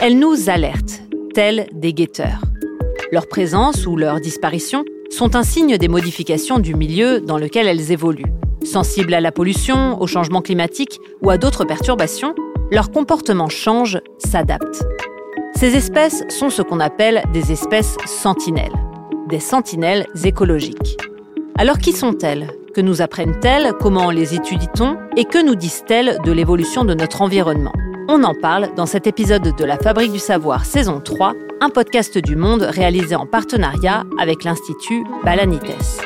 Elles nous alertent, telles des guetteurs. Leur présence ou leur disparition sont un signe des modifications du milieu dans lequel elles évoluent. Sensibles à la pollution, au changement climatique ou à d'autres perturbations, leur comportement change, s'adapte. Ces espèces sont ce qu'on appelle des espèces sentinelles, des sentinelles écologiques. Alors qui sont-elles ? Que nous apprennent-elles ? Comment les étudie-t-on ? Et que nous disent-elles de l'évolution de notre environnement ? On en parle dans cet épisode de La Fabrique du Savoir, saison 3, un podcast du Monde réalisé en partenariat avec l'Institut Balanites.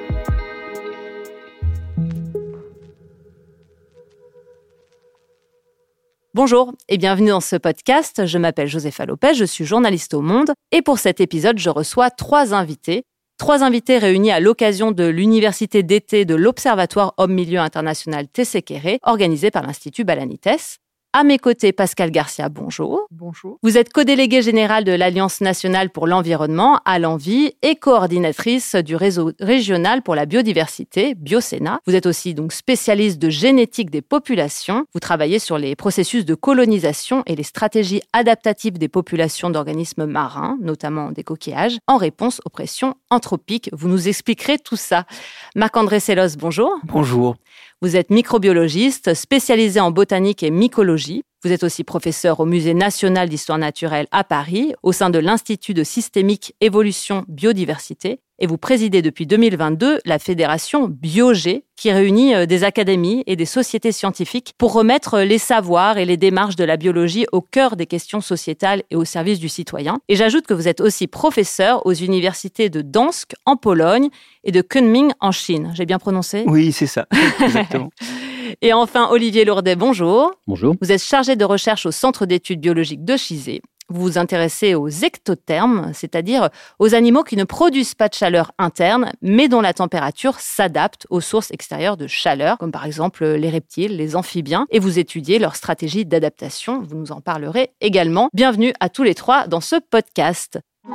Bonjour et bienvenue dans ce podcast. Je m'appelle Josepha Lopez, je suis journaliste au Monde et pour cet épisode, je reçois trois invités réunis à l'occasion de l'université d'été de l'Observatoire Homme-Milieu International Tessékéré, organisé par l'Institut Balanites. À mes côtés, Pascale Garcia, bonjour. Bonjour. Vous êtes co-déléguée générale de l'Alliance nationale pour l'environnement à l'Envie et coordinatrice du réseau régional pour la biodiversité, Biosénat. Vous êtes aussi donc spécialiste de génétique des populations. Vous travaillez sur les processus de colonisation et les stratégies adaptatives des populations d'organismes marins, notamment des coquillages, en réponse aux pressions anthropiques. Vous nous expliquerez tout ça. Marc-André Sellos, bonjour. Bonjour. Vous êtes microbiologiste, spécialisé en botanique et mycologie. Vous êtes aussi professeur au Musée national d'histoire naturelle à Paris, au sein de l'Institut de systémique, évolution, biodiversité. Et vous présidez depuis 2022 la fédération BioG, qui réunit des académies et des sociétés scientifiques pour remettre les savoirs et les démarches de la biologie au cœur des questions sociétales et au service du citoyen. Et j'ajoute que vous êtes aussi professeur aux universités de Gdańsk en Pologne et de Kunming en Chine. J'ai bien prononcé ? Oui, c'est ça, exactement. Et enfin, Olivier Lourdet, bonjour. Bonjour. Vous êtes chargé de recherche au Centre d'études biologiques de Chizé. Vous vous intéressez aux ectothermes, c'est-à-dire aux animaux qui ne produisent pas de chaleur interne, mais dont la température s'adapte aux sources extérieures de chaleur, comme par exemple les reptiles, les amphibiens, et vous étudiez leur stratégie d'adaptation. Vous nous en parlerez également. Bienvenue à tous les trois dans ce podcast.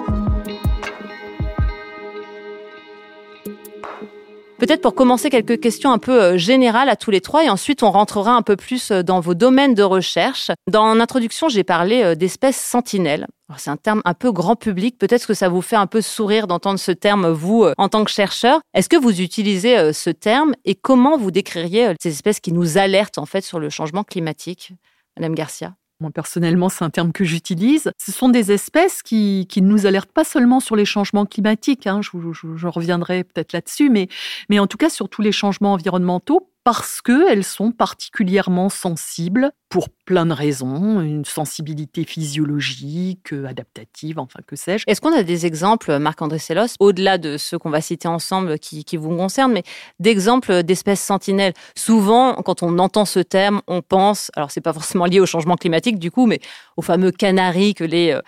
Peut-être pour commencer, quelques questions un peu générales à tous les trois et ensuite on rentrera un peu plus dans vos domaines de recherche. Dans l'introduction, j'ai parlé d'espèces sentinelles. Alors, c'est un terme un peu grand public. Peut-être que ça vous fait un peu sourire d'entendre ce terme, vous, en tant que chercheur. Est-ce que vous utilisez ce terme et comment vous décririez ces espèces qui nous alertent en fait sur le changement climatique, Madame Garcia ? Moi, personnellement, c'est un terme que j'utilise. Ce sont des espèces qui ne nous alertent pas seulement sur les changements climatiques, je reviendrai peut-être là-dessus, mais en tout cas sur tous les changements environnementaux, parce qu'elles sont particulièrement sensibles pour plein de raisons, une sensibilité physiologique, adaptative, enfin que sais-je. Est-ce qu'on a des exemples, Marc-André Sellos, au-delà de ceux qu'on va citer ensemble qui vous concernent, mais d'exemples d'espèces sentinelles ? Souvent, quand on entend ce terme, on pense, alors c'est pas forcément lié au changement climatique du coup, mais aux fameux canaris que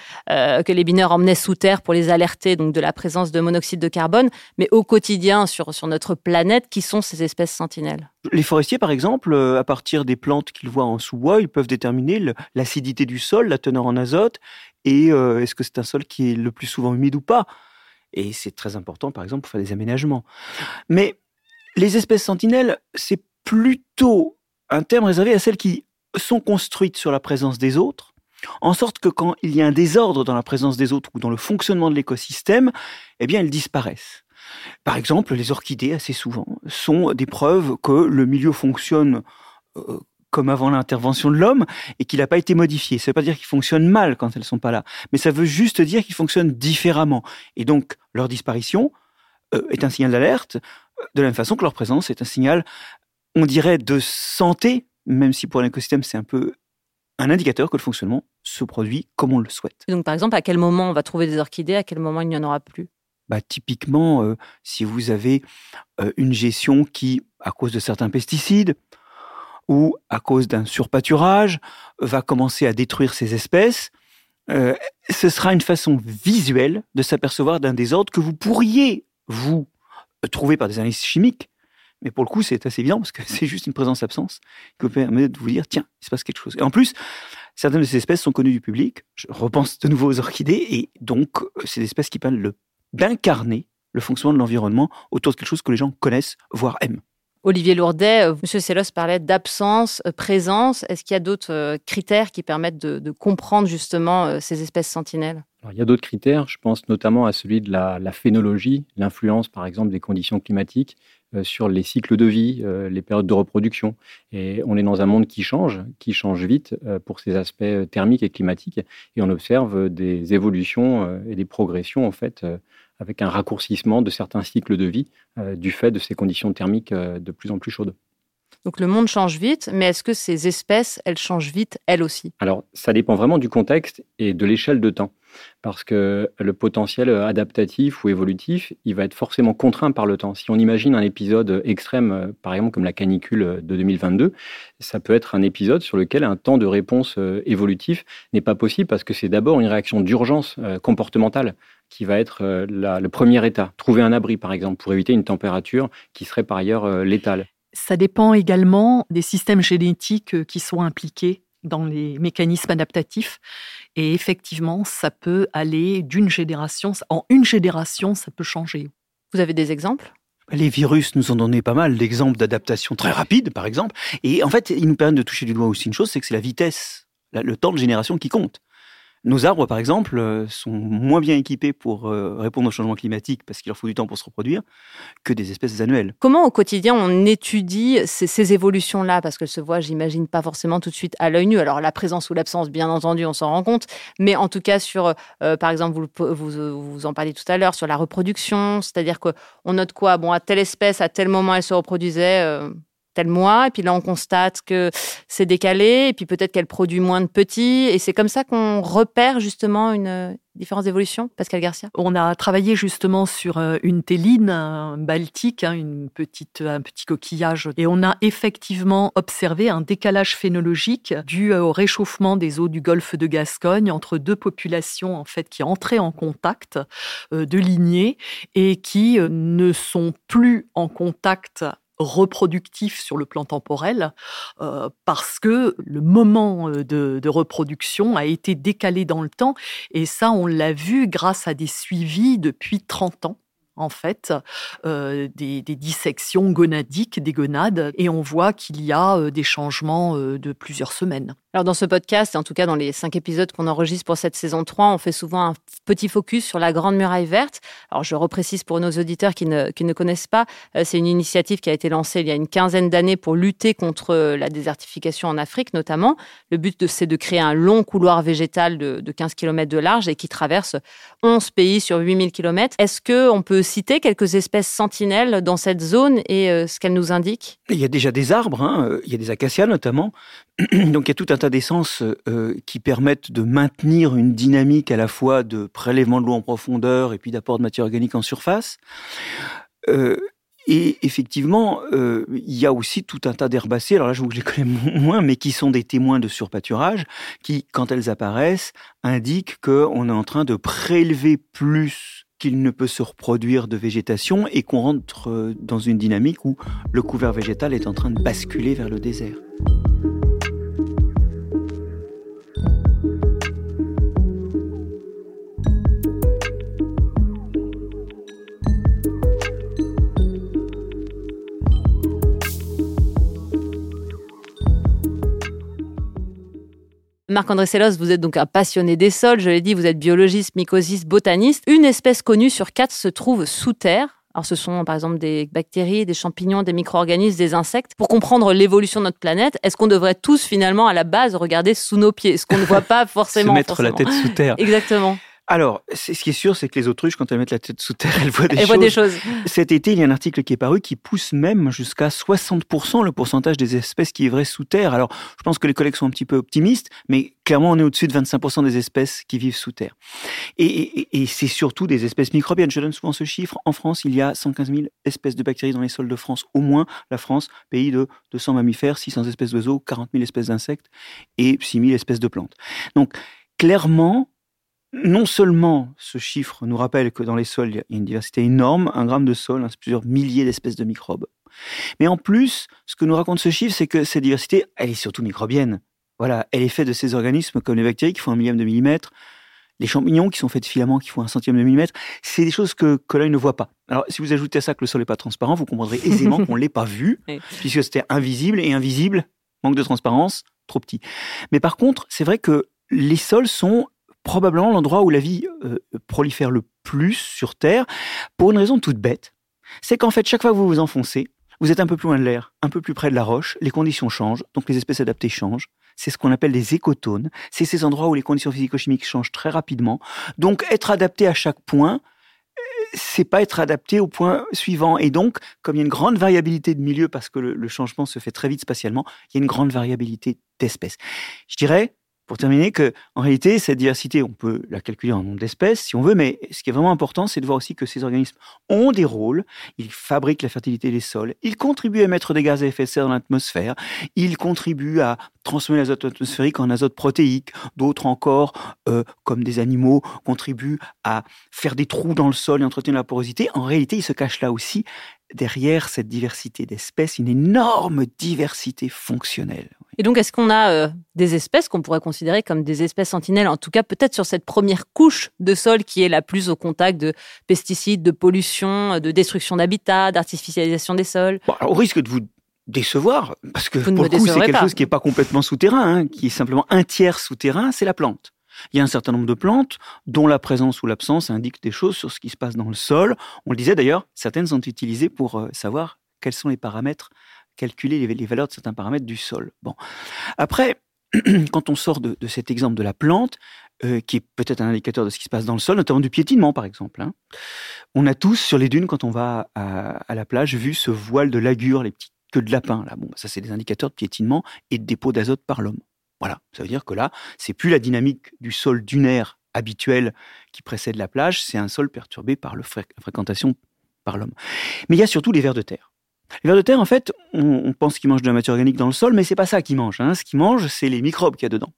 les mineurs emmenaient sous terre pour les alerter donc de la présence de monoxyde de carbone, mais au quotidien sur notre planète, qui sont ces espèces sentinelles ? Les forestiers, par exemple, à partir des plantes qu'ils voient en sous-bois, ils peuvent déterminer l'acidité du sol, la teneur en azote, et est-ce que c'est un sol qui est le plus souvent humide ou pas. Et c'est très important, par exemple, pour faire des aménagements. Mais les espèces sentinelles, c'est plutôt un terme réservé à celles qui sont construites sur la présence des autres, en sorte que quand il y a un désordre dans la présence des autres ou dans le fonctionnement de l'écosystème, eh bien, elles disparaissent. Par exemple, les orchidées, assez souvent, sont des preuves que le milieu fonctionne comme avant l'intervention de l'homme et qu'il n'a pas été modifié. Ça ne veut pas dire qu'ils fonctionnent mal quand elles ne sont pas là, mais ça veut juste dire qu'ils fonctionnent différemment. Et donc, leur disparition est un signal d'alerte, de la même façon que leur présence est un signal, on dirait, de santé, même si pour l'écosystème, c'est un peu un indicateur que le fonctionnement se produit comme on le souhaite. Donc, par exemple, à quel moment on va trouver des orchidées, à quel moment il n'y en aura plus ? Typiquement, si vous avez une gestion qui, à cause de certains pesticides ou à cause d'un surpâturage, va commencer à détruire ces espèces, ce sera une façon visuelle de s'apercevoir d'un désordre que vous pourriez, vous, trouver par des analyses chimiques, mais pour le coup, c'est assez évident parce que c'est juste une présence-absence qui vous permet de vous dire, tiens, il se passe quelque chose. Et en plus, certaines de ces espèces sont connues du public. Je repense de nouveau aux orchidées, et donc, c'est des espèces qui permettent d'incarner le fonctionnement de l'environnement autour de quelque chose que les gens connaissent, voire aiment. Olivier Lourdet, M. Sellos parlait d'absence, présence. Est-ce qu'il y a d'autres critères qui permettent de comprendre justement ces espèces sentinelles ? Alors, il y a d'autres critères, je pense notamment à celui de la phénologie, l'influence par exemple des conditions climatiques sur les cycles de vie, les périodes de reproduction. Et on est dans un monde qui change vite pour ses aspects thermiques et climatiques, et on observe des évolutions et des progressions en fait avec un raccourcissement de certains cycles de vie du fait de ces conditions thermiques de plus en plus chaudes. Donc le monde change vite, mais est-ce que ces espèces, elles changent vite, elles aussi ? Alors, ça dépend vraiment du contexte et de l'échelle de temps. Parce que le potentiel adaptatif ou évolutif, il va être forcément contraint par le temps. Si on imagine un épisode extrême, par exemple comme la canicule de 2022, ça peut être un épisode sur lequel un temps de réponse évolutif n'est pas possible parce que c'est d'abord une réaction d'urgence comportementale qui va être le premier état. Trouver un abri, par exemple, pour éviter une température qui serait par ailleurs létale. Ça dépend également des systèmes génétiques qui sont impliqués dans les mécanismes adaptatifs. Et effectivement, ça peut aller d'une génération. En une génération, ça peut changer. Vous avez des exemples ? Les virus nous ont donné pas mal d'exemples d'adaptation très rapides, par exemple. Et en fait, ils nous permettent de toucher du doigt aussi une chose, c'est que c'est la vitesse, le temps de génération qui compte. Nos arbres, par exemple, sont moins bien équipés pour répondre au changement climatique parce qu'il leur faut du temps pour se reproduire que des espèces annuelles. Comment au quotidien on étudie ces évolutions-là ? Parce qu'elles se voient, j'imagine, pas forcément tout de suite à l'œil nu. Alors la présence ou l'absence, bien entendu, on s'en rend compte. Mais en tout cas, sur, par exemple, vous en parliez tout à l'heure, sur la reproduction, c'est-à-dire qu'on note quoi ? Bon, à telle espèce, à tel moment, elle se reproduisait... tel mois, et puis là on constate que c'est décalé, et puis peut-être qu'elle produit moins de petits, et c'est comme ça qu'on repère justement une différence d'évolution. Pascal Garcia ? On a travaillé justement sur une téline baltique, un petit coquillage, et on a effectivement observé un décalage phénologique dû au réchauffement des eaux du golfe de Gascogne entre deux populations en fait qui entraient en contact de lignées et qui ne sont plus en contact reproductif sur le plan temporel parce que le moment de reproduction a été décalé dans le temps et ça on l'a vu grâce à des suivis depuis 30 ans en fait, des dissections gonadiques des gonades et on voit qu'il y a des changements de plusieurs semaines. Alors dans ce podcast, et en tout cas dans les 5 épisodes qu'on enregistre pour cette saison 3, on fait souvent un petit focus sur la Grande Muraille Verte. Alors je reprécise pour nos auditeurs qui ne connaissent pas, c'est une initiative qui a été lancée il y a une quinzaine d'années pour lutter contre la désertification en Afrique notamment. Le but c'est de créer un long couloir végétal de 15 km de large et qui traverse 11 pays sur 8000 km. Est-ce qu'on peut citer quelques espèces sentinelles dans cette zone et ce qu'elles nous indiquent ? Il y a déjà des arbres, il y a des acacias notamment. Donc il y a tout un tas d'essences qui permettent de maintenir une dynamique à la fois de prélèvement de l'eau en profondeur et puis d'apport de matière organique en surface. Et effectivement, il y a aussi tout un tas d'herbacées, alors là je les connais moins, mais qui sont des témoins de surpâturage, qui, quand elles apparaissent, indiquent qu'on est en train de prélever plus qu'il ne peut se reproduire de végétation et qu'on rentre dans une dynamique où le couvert végétal est en train de basculer vers le désert. Marc-André Sellos, vous êtes donc un passionné des sols, je l'ai dit, vous êtes biologiste, mycosiste, botaniste. Une espèce connue sur 4 se trouve sous terre. Alors ce sont par exemple des bactéries, des champignons, des micro-organismes, des insectes. Pour comprendre l'évolution de notre planète, est-ce qu'on devrait tous finalement à la base regarder sous nos pieds ? Ce qu'on ne voit pas forcément. Se mettre la tête sous terre. Exactement. Alors, ce qui est sûr, c'est que les autruches, quand elles mettent la tête sous terre, elles voient des choses. Cet été, il y a un article qui est paru qui pousse même jusqu'à 60% le pourcentage des espèces qui vivraient sous terre. Alors, je pense que les collègues sont un petit peu optimistes, mais clairement, on est au-dessus de 25% des espèces qui vivent sous terre. Et c'est surtout des espèces microbiennes. Je donne souvent ce chiffre. En France, il y a 115 000 espèces de bactéries dans les sols de France. Au moins, la France, pays de 200 mammifères, 600 espèces d'oiseaux, 40 000 espèces d'insectes et 6 000 espèces de plantes. Donc, clairement, non seulement ce chiffre nous rappelle que dans les sols, il y a une diversité énorme, 1 gramme de sol, c'est plusieurs milliers d'espèces de microbes. Mais en plus, ce que nous raconte ce chiffre, c'est que cette diversité, elle est surtout microbienne. Voilà, elle est faite de ces organismes comme les bactéries qui font 1 millième de millimètre, Les champignons qui sont faits de filaments qui font 1/100 de millimètre, c'est des choses que l'œil ne voit pas. Alors, si vous ajoutez à ça que le sol n'est pas transparent, vous comprendrez aisément qu'on ne l'ait pas vu, puisque c'était invisible, et invisible, manque de transparence, trop petit. Mais par contre, c'est vrai que les sols sont probablement l'endroit où la vie prolifère le plus sur Terre, pour une raison toute bête. C'est qu'en fait, chaque fois que vous vous enfoncez, vous êtes un peu plus loin de l'air, un peu plus près de la roche, les conditions changent, donc les espèces adaptées changent. C'est ce qu'on appelle des écotones. C'est ces endroits où les conditions physico-chimiques changent très rapidement. Donc, être adapté à chaque point, c'est pas être adapté au point suivant. Et donc, comme il y a une grande variabilité de milieu, parce que le changement se fait très vite spatialement, il y a une grande variabilité d'espèces. Je dirais, pour terminer, que en réalité, cette diversité, on peut la calculer en nombre d'espèces, si on veut, mais ce qui est vraiment important, c'est de voir aussi que ces organismes ont des rôles. Ils fabriquent la fertilité des sols, ils contribuent à émettre des gaz à effet de serre dans l'atmosphère, ils contribuent à transformer l'azote atmosphérique en azote protéique. D'autres encore, comme des animaux, contribuent à faire des trous dans le sol et entretenir la porosité. En réalité, il se cache là aussi, derrière cette diversité d'espèces, une énorme diversité fonctionnelle. Et donc, est-ce qu'on a des espèces qu'on pourrait considérer comme des espèces sentinelles, en tout cas peut-être sur cette première couche de sol qui est la plus au contact de pesticides, de pollution, de destruction d'habitat, d'artificialisation des sols? Bon, alors, au risque de vous décevoir, parce que pour le coup, c'est quelque chose qui n'est pas complètement souterrain, qui est simplement un tiers souterrain, c'est la plante. Il y a un certain nombre de plantes dont la présence ou l'absence indique des choses sur ce qui se passe dans le sol. On le disait d'ailleurs, certaines sont utilisées pour savoir quels sont les paramètres, calculer les valeurs de certains paramètres du sol. Bon. Après, quand on sort de cet exemple de la plante, qui est peut-être un indicateur de ce qui se passe dans le sol, notamment du piétinement par exemple, on a tous sur les dunes, quand on va à la plage, vu ce voile de lagure, les petites queues de lapin. Là. Bon, ça c'est des indicateurs de piétinement et de dépôt d'azote par l'homme. Voilà, ça veut dire que là, c'est plus la dynamique du sol dunaire habituel qui précède la plage, c'est un sol perturbé par la fréquentation par l'homme. Mais il y a surtout les vers de terre. Les vers de terre, en fait, on pense qu'ils mangent de la matière organique dans le sol, mais c'est pas ça qu'ils mangent. Ce qu'ils mangent, c'est les microbes qu'il y a dedans.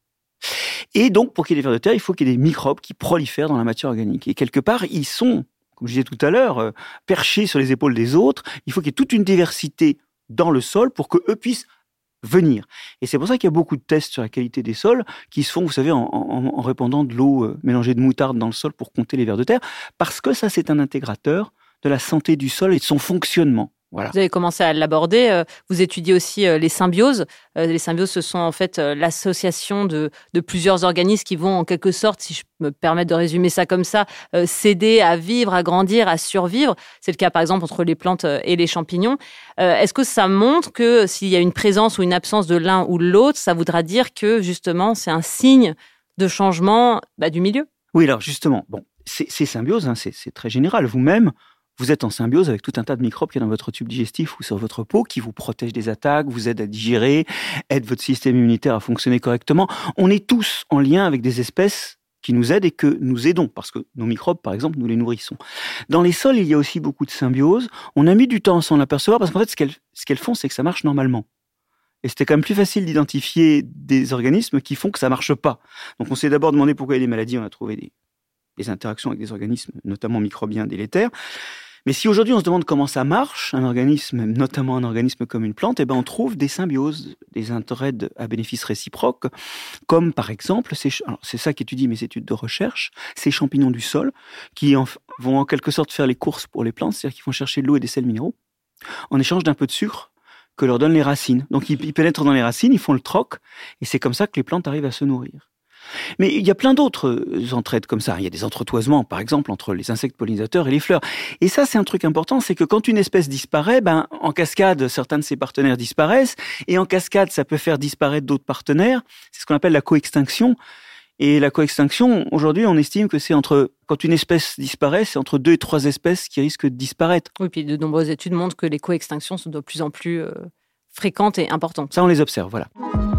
Et donc, pour qu'il y ait des vers de terre, il faut qu'il y ait des microbes qui prolifèrent dans la matière organique. Et quelque part, ils sont, comme je disais tout à l'heure, perchés sur les épaules des autres. Il faut qu'il y ait toute une diversité dans le sol pour qu'eux puissent venir. Et c'est pour ça qu'il y a beaucoup de tests sur la qualité des sols qui se font, vous savez, en répandant de l'eau mélangée de moutarde dans le sol pour compter les vers de terre, parce que ça, c'est un intégrateur de la santé du sol et de son fonctionnement. Voilà. Vous avez commencé à l'aborder. Vous étudiez aussi les symbioses. Les symbioses, ce sont en fait l'association de plusieurs organismes qui vont en quelque sorte, si je me permets de résumer ça comme ça, s'aider à vivre, à grandir, à survivre. C'est le cas par exemple entre les plantes et les champignons. Est-ce que ça montre que s'il y a une présence ou une absence de l'un ou de l'autre, ça voudra dire que justement c'est un signe de changement du milieu? Oui, alors justement, bon, ces symbioses, c'est très général. Vous-même, vous êtes en symbiose avec tout un tas de microbes qui est dans votre tube digestif ou sur votre peau, qui vous protègent des attaques, vous aident à digérer, aident votre système immunitaire à fonctionner correctement. On est tous en lien avec des espèces qui nous aident et que nous aidons, parce que nos microbes, par exemple, nous les nourrissons. Dans les sols, il y a aussi beaucoup de symbiose. On a mis du temps à s'en apercevoir, parce qu'en fait, ce qu'elles font, c'est que ça marche normalement. Et c'était quand même plus facile d'identifier des organismes qui font que ça marche pas. Donc on s'est d'abord demandé pourquoi il y a des maladies, on a trouvé des interactions avec des organismes, notamment microbiens délétères. Mais si aujourd'hui on se demande comment ça marche, un organisme, notamment un organisme comme une plante, on trouve des symbioses, des interaides à bénéfice réciproque, comme par exemple, c'est ça qu'étudient mes études de recherche, ces champignons du sol, qui vont en quelque sorte faire les courses pour les plantes, c'est-à-dire qu'ils vont chercher de l'eau et des sels minéraux, en échange d'un peu de sucre que leur donnent les racines. Donc ils pénètrent dans les racines, ils font le troc, et c'est comme ça que les plantes arrivent à se nourrir. Mais il y a plein d'autres entraides comme ça. Il y a des entretoisements, par exemple, entre les insectes pollinisateurs et les fleurs. Et ça, c'est un truc important, c'est que quand une espèce disparaît, en cascade, certains de ses partenaires disparaissent, et en cascade, ça peut faire disparaître d'autres partenaires. C'est ce qu'on appelle la coextinction. Et la coextinction, aujourd'hui, on estime que quand une espèce disparaît, c'est entre 2 et 3 espèces qui risquent de disparaître. Oui, puis de nombreuses études montrent que les coextinctions sont de plus en plus fréquentes et importantes. Ça, on les observe, voilà.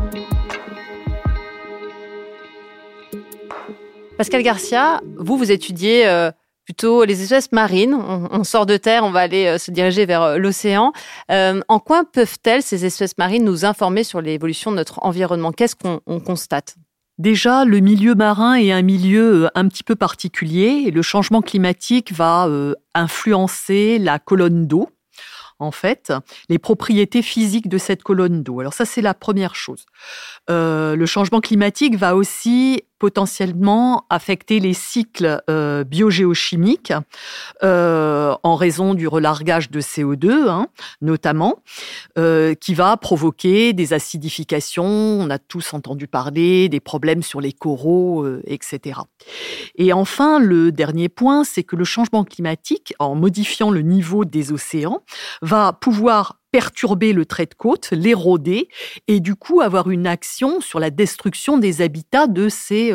Pascal Garcia, vous étudiez plutôt les espèces marines. On sort de terre, on va aller se diriger vers l'océan. En quoi peuvent-elles, ces espèces marines, nous informer sur l'évolution de notre environnement? Qu'est-ce qu'on constate? Déjà, le milieu marin est un milieu un petit peu particulier et le changement climatique va influencer la colonne d'eau. En fait, les propriétés physiques de cette colonne d'eau. Alors ça, c'est la première chose. Le changement climatique va aussi potentiellement affecter les cycles biogéochimiques en raison du relargage de CO2, notamment, qui va provoquer des acidifications. On a tous entendu parler des problèmes sur les coraux, etc. Et enfin, le dernier point, c'est que le changement climatique, en modifiant le niveau des océans, va pouvoir perturber le trait de côte, l'éroder et du coup avoir une action sur la destruction des habitats de ces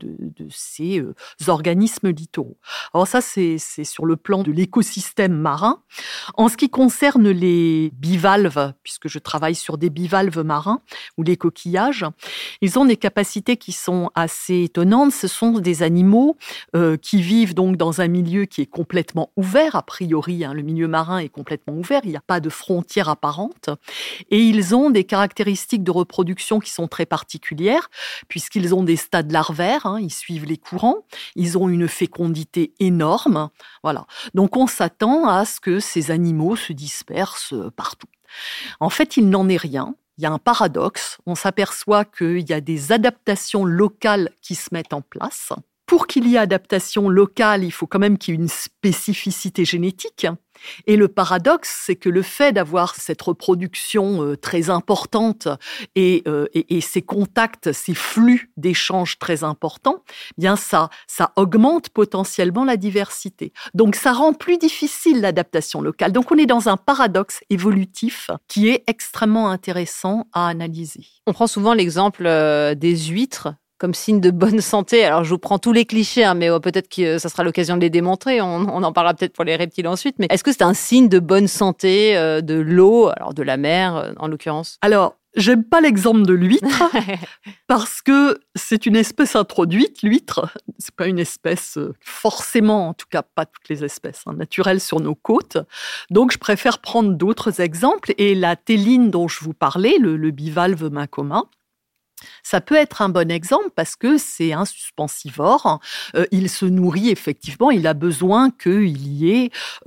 organismes littoraux. Alors ça, c'est sur le plan de l'écosystème marin. En ce qui concerne les bivalves, puisque je travaille sur des bivalves marins ou les coquillages, ils ont des capacités qui sont assez étonnantes. Ce sont des animaux qui vivent donc dans un milieu qui est complètement ouvert, a priori, le milieu marin est complètement ouvert, il n'y a pas de frontières apparentes, et ils ont des caractéristiques de reproduction qui sont très particulières, puisqu'ils ont des stades larvaires, ils suivent les courants, ils ont une fécondité énorme, voilà. Donc on s'attend à ce que ces animaux se dispersent partout. En fait, il n'en est rien. Il y a un paradoxe. On s'aperçoit qu'il y a des adaptations locales qui se mettent en place. Pour qu'il y ait adaptation locale, il faut quand même qu'il y ait une spécificité génétique. Et le paradoxe, c'est que le fait d'avoir cette reproduction très importante et ces contacts, ces flux d'échanges très importants, bien ça augmente potentiellement la diversité. Donc ça rend plus difficile l'adaptation locale. Donc on est dans un paradoxe évolutif qui est extrêmement intéressant à analyser. On prend souvent l'exemple des huîtres comme signe de bonne santé. Alors, je vous prends tous les clichés, mais peut-être que ça sera l'occasion de les démontrer. On en parlera peut-être pour les reptiles ensuite. Mais est-ce que c'est un signe de bonne santé de l'eau, alors de la mer en l'occurrence? Alors, j'aime pas l'exemple de l'huître parce que c'est une espèce introduite, l'huître. C'est pas une espèce forcément, en tout cas pas toutes les espèces naturelles sur nos côtes. Donc, je préfère prendre d'autres exemples. Et la téline dont je vous parlais, le bivalve Makoma, ça peut être un bon exemple parce que c'est un suspensivore. Il se nourrit effectivement, il a besoin qu'il y ait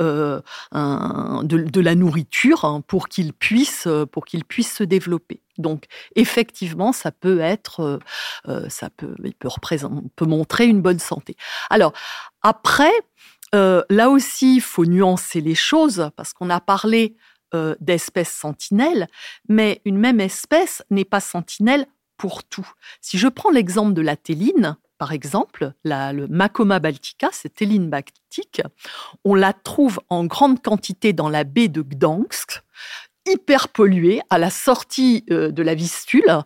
de la nourriture pour qu'il puisse se développer. Donc effectivement, ça peut être, il peut montrer une bonne santé. Alors après, là aussi, il faut nuancer les choses parce qu'on a parlé d'espèces sentinelles, mais une même espèce n'est pas sentinelle pour tout. Si je prends l'exemple de la téline, par exemple, le Makoma baltica, cette téline baltique, on la trouve en grande quantité dans la baie de Gdansk, hyper polluée, à la sortie de la Vistule.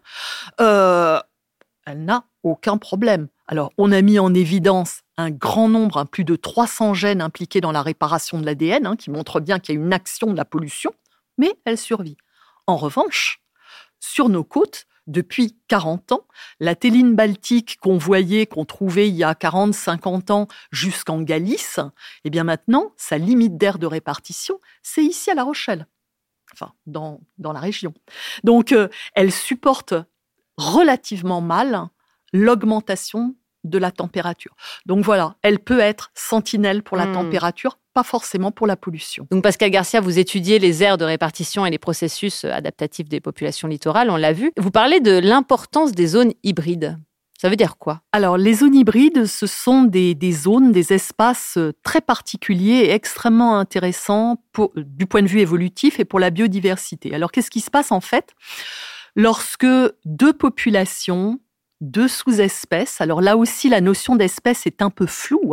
Elle n'a aucun problème. Alors, on a mis en évidence un grand nombre, plus de 300 gènes impliqués dans la réparation de l'ADN, qui montrent bien qu'il y a une action de la pollution, mais elle survit. En revanche, sur nos côtes, depuis 40 ans, la téline baltique qu'on trouvait il y a 40-50 ans jusqu'en Galice, eh bien maintenant, sa limite d'aire de répartition, c'est ici à La Rochelle, enfin dans la région. Donc, elle supporte relativement mal l'augmentation de la température. Donc voilà, elle peut être sentinelle pour la température, pas forcément pour la pollution. Donc Pascal Garcia, vous étudiez les aires de répartition et les processus adaptatifs des populations littorales, on l'a vu. Vous parlez de l'importance des zones hybrides. Ça veut dire quoi? Alors, les zones hybrides, ce sont des zones, des espaces très particuliers et extrêmement intéressants du point de vue évolutif et pour la biodiversité. Alors, qu'est-ce qui se passe en fait lorsque deux populations, deux sous-espèces, alors là aussi la notion d'espèce est un peu floue,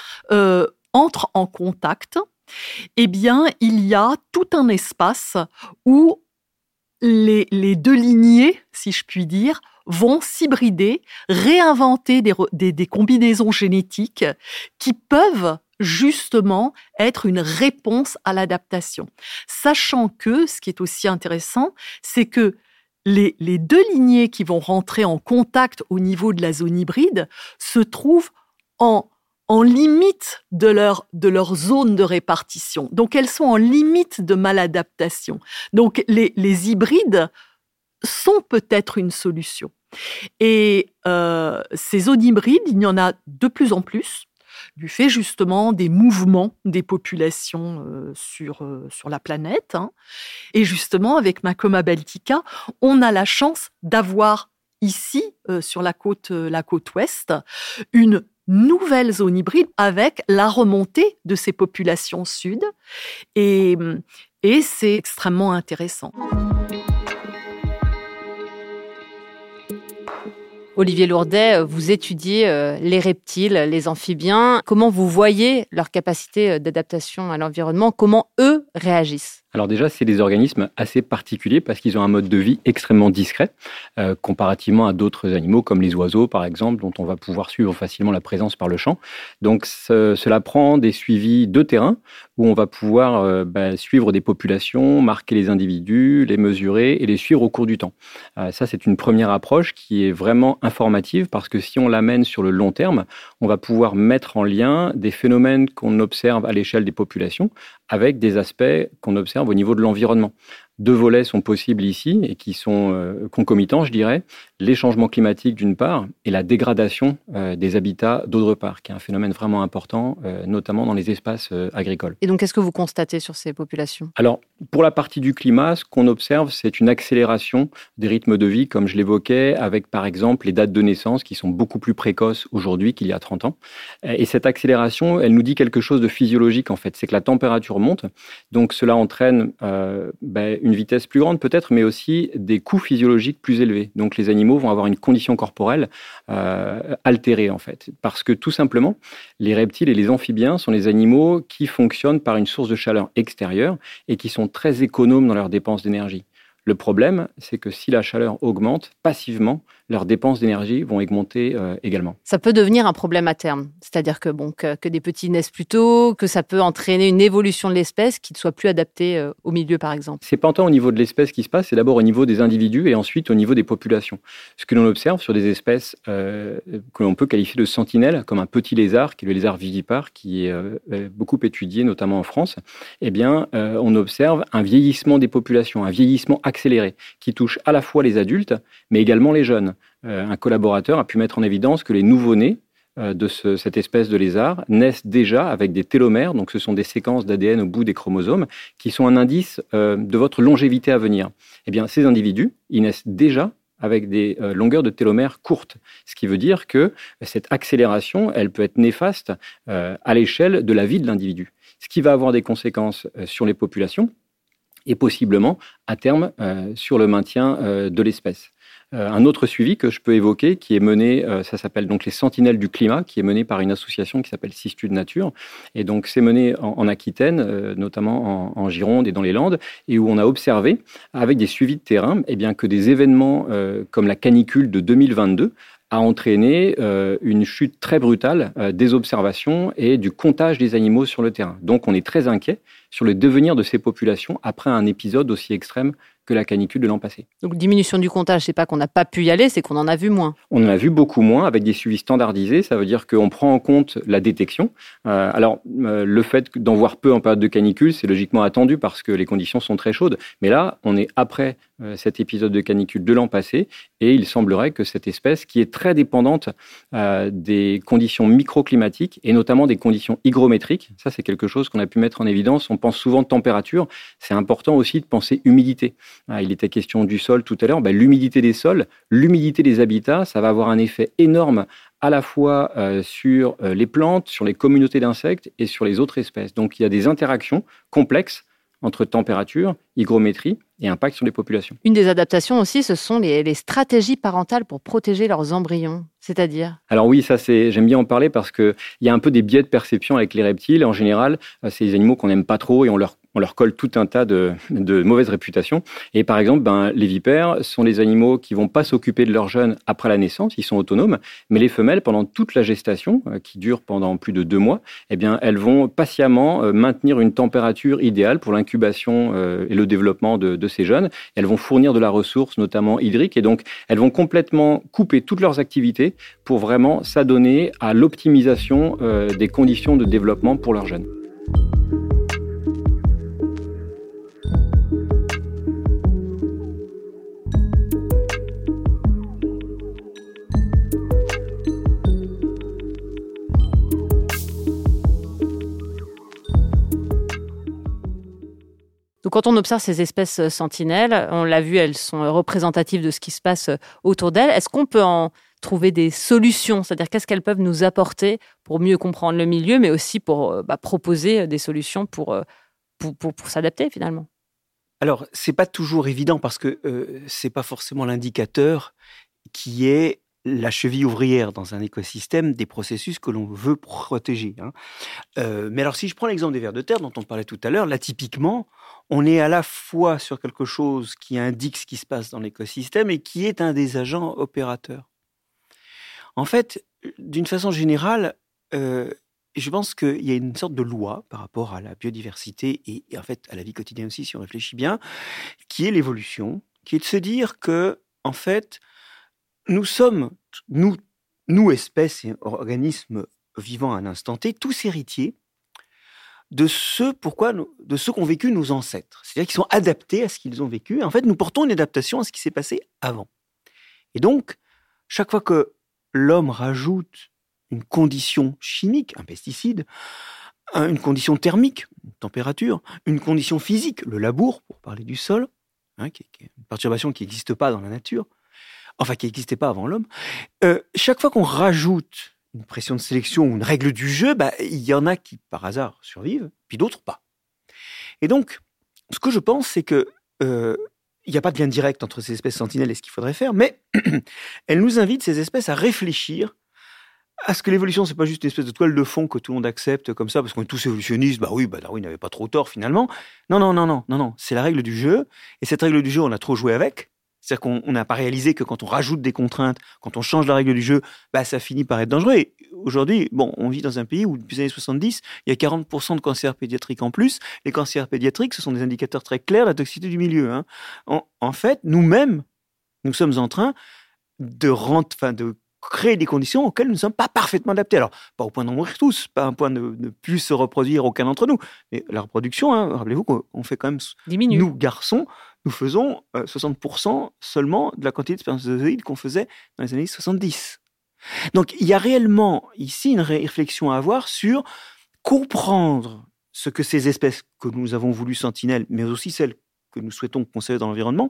entrent en contact, eh bien il y a tout un espace où les deux lignées, si je puis dire, vont s'hybrider, réinventer des combinaisons génétiques qui peuvent justement être une réponse à l'adaptation. Sachant que, ce qui est aussi intéressant, c'est que les deux lignées qui vont rentrer en contact au niveau de la zone hybride se trouvent en limite de leur zone de répartition. Donc, elles sont en limite de maladaptation. Donc, les hybrides sont peut-être une solution. Et ces zones hybrides, il y en a de plus en plus, du fait justement des mouvements des populations sur la planète. Et justement, avec Makoma baltica, on a la chance d'avoir ici, sur la côte ouest, une nouvelle zone hybride avec la remontée de ces populations sud. Et c'est extrêmement intéressant. Olivier Lourdet, vous étudiez les reptiles, les amphibiens. Comment vous voyez leur capacité d'adaptation à l'environnement? Comment eux réagissent? Alors déjà, c'est des organismes assez particuliers parce qu'ils ont un mode de vie extrêmement discret comparativement à d'autres animaux comme les oiseaux, par exemple, dont on va pouvoir suivre facilement la présence par le chant. Donc cela prend des suivis de terrain où on va pouvoir suivre des populations, marquer les individus, les mesurer et les suivre au cours du temps. Ça, c'est une première approche qui est vraiment informative parce que si on l'amène sur le long terme, on va pouvoir mettre en lien des phénomènes qu'on observe à l'échelle des populations avec des aspects qu'on observe au niveau de l'environnement. 2 volets sont possibles ici et qui sont concomitants, je dirais. Les changements climatiques d'une part et la dégradation des habitats d'autre part, qui est un phénomène vraiment important, notamment dans les espaces agricoles. Et donc, qu'est-ce que vous constatez sur ces populations? Alors, pour la partie du climat, ce qu'on observe, c'est une accélération des rythmes de vie, comme je l'évoquais, avec par exemple les dates de naissance qui sont beaucoup plus précoces aujourd'hui qu'il y a 30 ans. Et cette accélération, elle nous dit quelque chose de physiologique en fait, c'est que la température monte, donc cela entraîne une vitesse plus grande peut-être, mais aussi des coûts physiologiques plus élevés. Donc les animaux vont avoir une condition corporelle altérée en fait. Parce que tout simplement, les reptiles et les amphibiens sont les animaux qui fonctionnent par une source de chaleur extérieure et qui sont très économes dans leurs dépenses d'énergie. Le problème, c'est que si la chaleur augmente, passivement, leurs dépenses d'énergie vont augmenter également. Ça peut devenir un problème à terme. C'est-à-dire que, que des petits naissent plus tôt, que ça peut entraîner une évolution de l'espèce qui ne soit plus adaptée au milieu, par exemple. C'est pas tant au niveau de l'espèce qui se passe, c'est d'abord au niveau des individus et ensuite au niveau des populations. Ce que l'on observe sur des espèces que l'on peut qualifier de sentinelles, comme un petit lézard, qui est le lézard vivipare, qui est beaucoup étudié, notamment en France, on observe un vieillissement des populations, un vieillissement accéléré, qui touche à la fois les adultes, mais également les jeunes. Un collaborateur a pu mettre en évidence que les nouveau-nés de cette espèce de lézard naissent déjà avec des télomères, donc ce sont des séquences d'ADN au bout des chromosomes, qui sont un indice de votre longévité à venir. Eh bien, ces individus, ils naissent déjà avec des longueurs de télomères courtes, ce qui veut dire que cette accélération, elle peut être néfaste à l'échelle de la vie de l'individu, ce qui va avoir des conséquences sur les populations et possiblement, à terme, sur le maintien de l'espèce. Un autre suivi que je peux évoquer, qui est mené, ça s'appelle donc les Sentinelles du climat, qui est mené par une association qui s'appelle Cistude Nature. Et donc, c'est mené en Aquitaine, notamment en Gironde et dans les Landes, et où on a observé, avec des suivis de terrain, que des événements comme la canicule de 2022 a entraîné une chute très brutale des observations et du comptage des animaux sur le terrain. Donc, on est très inquiet sur le devenir de ces populations après un épisode aussi extrême que la canicule de l'an passé. Donc, diminution du comptage, c'est pas qu'on n'a pas pu y aller, c'est qu'on en a vu moins. On en a vu beaucoup moins avec des suivis standardisés. Ça veut dire qu'on prend en compte la détection. Le fait d'en voir peu en période de canicule, c'est logiquement attendu parce que les conditions sont très chaudes. Mais là, on est après cet épisode de canicule de l'an passé et il semblerait que cette espèce, qui est très dépendante des conditions microclimatiques et notamment des conditions hygrométriques, ça c'est quelque chose qu'on a pu mettre en évidence. On pense souvent de température. C'est important aussi de penser humidité. Il était question du sol tout à l'heure. L'humidité des sols, l'humidité des habitats, ça va avoir un effet énorme à la fois sur les plantes, sur les communautés d'insectes et sur les autres espèces. Donc il y a des interactions complexes entre température, hygrométrie et impact sur les populations. Une des adaptations aussi, ce sont les stratégies parentales pour protéger leurs embryons, c'est-à-dire? Alors oui, ça j'aime bien en parler parce qu'il y a un peu des biais de perception avec les reptiles. En général, c'est des animaux qu'on n'aime pas trop et on leur colle tout un tas de mauvaises réputations. Et par exemple, les vipères sont des animaux qui vont pas s'occuper de leurs jeunes après la naissance, ils sont autonomes, mais les femelles, pendant toute la gestation, qui dure pendant plus de 2 mois, elles vont patiemment maintenir une température idéale pour l'incubation et le développement de ces jeunes. Elles vont fournir de la ressource, notamment hydrique, et donc elles vont complètement couper toutes leurs activités pour vraiment s'adonner à l'optimisation des conditions de développement pour leurs jeunes. Donc Donc quand on observe ces espèces sentinelles, on l'a vu, elles sont représentatives de ce qui se passe autour d'elles. Est-ce qu'on peut en trouver des solutions? C'est-à-dire qu'est-ce qu'elles peuvent nous apporter pour mieux comprendre le milieu, mais aussi pour proposer des solutions pour s'adapter finalement? Alors, c'est pas toujours évident parce que c'est pas forcément l'indicateur qui est la cheville ouvrière dans un écosystème des processus que l'on veut protéger. Mais alors, si je prends l'exemple des vers de terre dont on parlait tout à l'heure, là, typiquement, on est à la fois sur quelque chose qui indique ce qui se passe dans l'écosystème et qui est un des agents opérateurs. En fait, d'une façon générale, je pense qu'il y a une sorte de loi par rapport à la biodiversité et en fait à la vie quotidienne aussi, si on réfléchit bien, qui est l'évolution, qui est de se dire que, en fait, nous sommes, nous espèces et organismes vivants à un instant T, tous héritiers de ce qu'ont vécu nos ancêtres. C'est-à-dire qu'ils sont adaptés à ce qu'ils ont vécu. En fait, nous portons une adaptation à ce qui s'est passé avant. Et donc, chaque fois que l'homme rajoute une condition chimique, un pesticide, une condition thermique, une température, une condition physique, le labour, pour parler du sol, qui est une perturbation qui n'existe pas dans la nature, enfin qui n'existait pas avant l'homme, chaque fois qu'on rajoute une pression de sélection ou une règle du jeu, il y en a qui, par hasard, survivent, puis d'autres pas. Et donc, ce que je pense, c'est que il n'y a pas de lien direct entre ces espèces sentinelles et ce qu'il faudrait faire, mais elles nous invitent, ces espèces, à réfléchir à ce que l'évolution, c'est pas juste une espèce de toile de fond que tout le monde accepte comme ça, parce qu'on est tous évolutionnistes, Darwin n'avait pas trop tort finalement. Non, c'est la règle du jeu, et cette règle du jeu, on a trop joué avec. C'est-à-dire qu'on n'a pas réalisé que quand on rajoute des contraintes, quand on change la règle du jeu, ça finit par être dangereux. Et aujourd'hui, on vit dans un pays où, depuis les années 70, il y a 40% de cancers pédiatriques en plus. Les cancers pédiatriques, ce sont des indicateurs très clairs de la toxicité du milieu. En fait, nous-mêmes, nous sommes en train de créer des conditions auxquelles nous ne sommes pas parfaitement adaptés. Alors, pas au point d'en mourir tous, pas un point de ne plus se reproduire aucun d'entre nous. Mais la reproduction, rappelez-vous qu'on fait quand même... Diminue. Nous, garçons, nous faisons 60% seulement de la quantité de spermatozoïdes qu'on faisait dans les années 70. Donc, il y a réellement ici une réflexion à avoir sur comprendre ce que ces espèces que nous avons voulu sentinelles, mais aussi celles que nous souhaitons conserver dans l'environnement.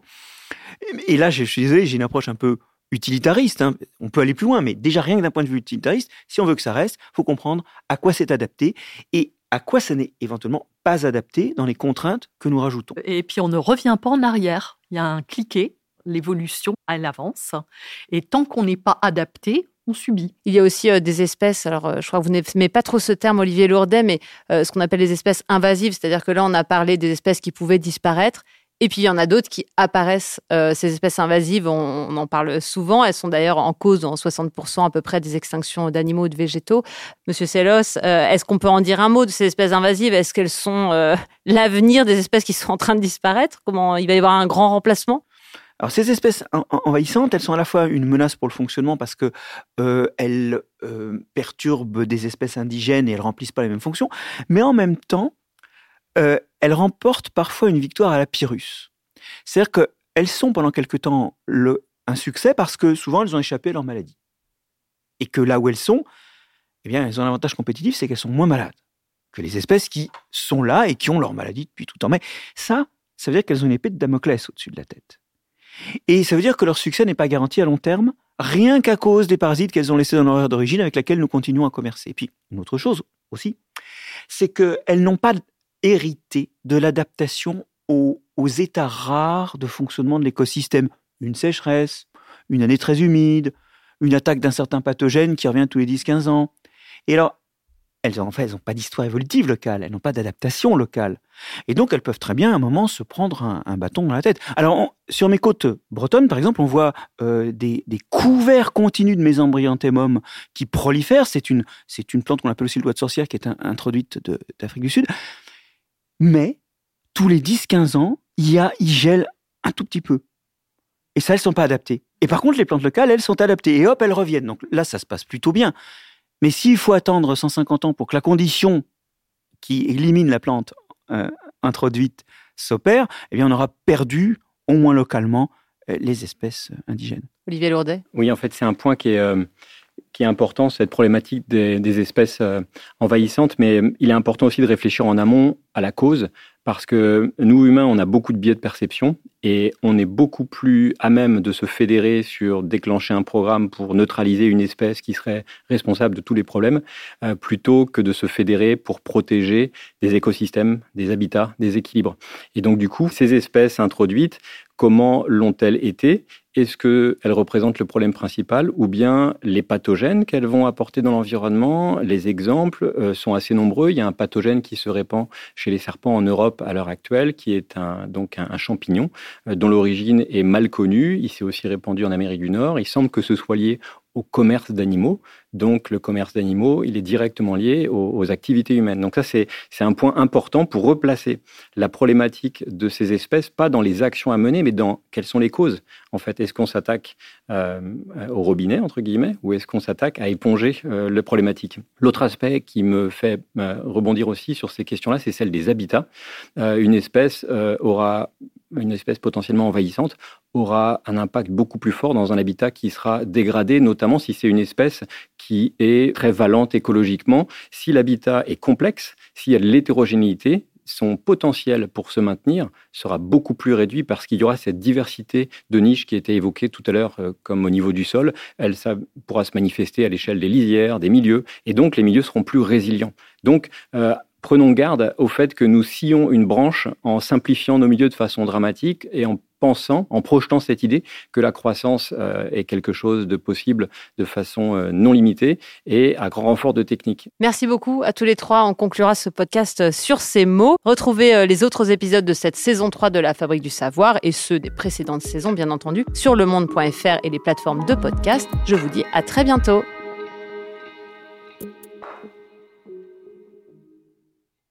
Et là, je suis désolé, j'ai une approche un peu utilitariste. On peut aller plus loin, mais déjà rien que d'un point de vue utilitariste, si on veut que ça reste, il faut comprendre à quoi c'est adapté et à quoi ça n'est éventuellement pas adapté dans les contraintes que nous rajoutons. Et puis on ne revient pas en arrière. Il y a un cliquet, l'évolution, elle avance. Et tant qu'on n'est pas adapté, on subit. Il y a aussi des espèces, alors je crois que vous n'aimez pas trop ce terme, Olivier Lourdet, mais ce qu'on appelle les espèces invasives, c'est-à-dire que là on a parlé des espèces qui pouvaient disparaître. Et puis, il y en a d'autres qui apparaissent. Ces espèces invasives, on en parle souvent. Elles sont d'ailleurs en cause dans 60% à peu près des extinctions d'animaux ou de végétaux. Monsieur Sellos, est-ce qu'on peut en dire un mot de ces espèces invasives? Est-ce qu'elles sont l'avenir des espèces qui sont en train de disparaître? Comment il va y avoir un grand remplacement? Alors, ces espèces envahissantes, elles sont à la fois une menace pour le fonctionnement parce que elles perturbent des espèces indigènes et elles remplissent pas les mêmes fonctions. Mais en même temps, elles remportent parfois une victoire à la Pyrrhus. C'est-à-dire qu'elles sont pendant quelque temps un succès parce que souvent elles ont échappé à leur maladie. Et que là où elles sont, elles ont un avantage compétitif, c'est qu'elles sont moins malades que les espèces qui sont là et qui ont leur maladie depuis tout le temps. Mais ça veut dire qu'elles ont une épée de Damoclès au-dessus de la tête. Et ça veut dire que leur succès n'est pas garanti à long terme, rien qu'à cause des parasites qu'elles ont laissés dans leur aire d'origine avec laquelle nous continuons à commercer. Et puis, une autre chose aussi, c'est qu'elles n'ont pas hérité de l'adaptation aux états rares de fonctionnement de l'écosystème. Une sécheresse, une année très humide, une attaque d'un certain pathogène qui revient tous les 10-15 ans. Et alors, elles n'ont pas d'histoire évolutive locale, elles n'ont pas d'adaptation locale. Et donc, elles peuvent très bien, à un moment, se prendre un bâton dans la tête. Alors, sur mes côtes bretonnes, par exemple, on voit des couverts continus de Mésembryanthémum qui prolifèrent. C'est une plante qu'on appelle aussi le doigt de sorcière, qui est introduite d'Afrique du Sud. Mais, tous les 10-15 ans, il gèle un tout petit peu. Et ça, elles ne sont pas adaptées. Et par contre, les plantes locales, elles sont adaptées. Et hop, elles reviennent. Donc là, ça se passe plutôt bien. Mais s'il faut attendre 150 ans pour que la condition qui élimine la plante introduite s'opère, on aura perdu, au moins localement, les espèces indigènes. Olivier Lourdet? Oui, en fait, c'est un point qui est important, cette problématique des espèces envahissantes, mais il est important aussi de réfléchir en amont à la cause, Parce que nous, humains, on a beaucoup de biais de perception et on est beaucoup plus à même de se fédérer sur déclencher un programme pour neutraliser une espèce qui serait responsable de tous les problèmes, plutôt que de se fédérer pour protéger des écosystèmes, des habitats, des équilibres. Et donc, du coup, ces espèces introduites, comment l'ont-elles été ? Est-ce qu'elles représentent le problème principal ou bien les pathogènes qu'elles vont apporter dans l'environnement? Les exemples sont assez nombreux. Il y a un pathogène qui se répand chez les serpents en Europe à l'heure actuelle, qui est un champignon dont l'origine est mal connue. Il s'est aussi répandu en Amérique du Nord. Il semble que ce soit lié au commerce d'animaux. Donc, le commerce d'animaux, il est directement lié aux activités humaines. Donc ça, c'est un point important pour replacer la problématique de ces espèces, pas dans les actions à mener, mais dans quelles sont les causes. En fait, est-ce qu'on s'attaque au robinet, entre guillemets, ou est-ce qu'on s'attaque à éponger la problématique? L'autre aspect qui me fait rebondir aussi sur ces questions-là, c'est celle des habitats. Une espèce potentiellement envahissante aura un impact beaucoup plus fort dans un habitat qui sera dégradé, notamment si c'est une espèce qui est très valente écologiquement. Si l'habitat est complexe, s'il y a de l'hétérogénéité, son potentiel pour se maintenir sera beaucoup plus réduit parce qu'il y aura cette diversité de niches qui a été évoquée tout à l'heure, comme au niveau du sol. Ça pourra se manifester à l'échelle des lisières, des milieux, et donc les milieux seront plus résilients. Donc, prenons garde au fait que nous scions une branche en simplifiant nos milieux de façon dramatique et en projetant cette idée que la croissance est quelque chose de possible de façon non limitée et à grand renfort de technique. Merci beaucoup à tous les trois. On conclura ce podcast sur ces mots. Retrouvez les autres épisodes de cette saison 3 de La Fabrique du Savoir et ceux des précédentes saisons, bien entendu, sur lemonde.fr et les plateformes de podcast. Je vous dis à très bientôt.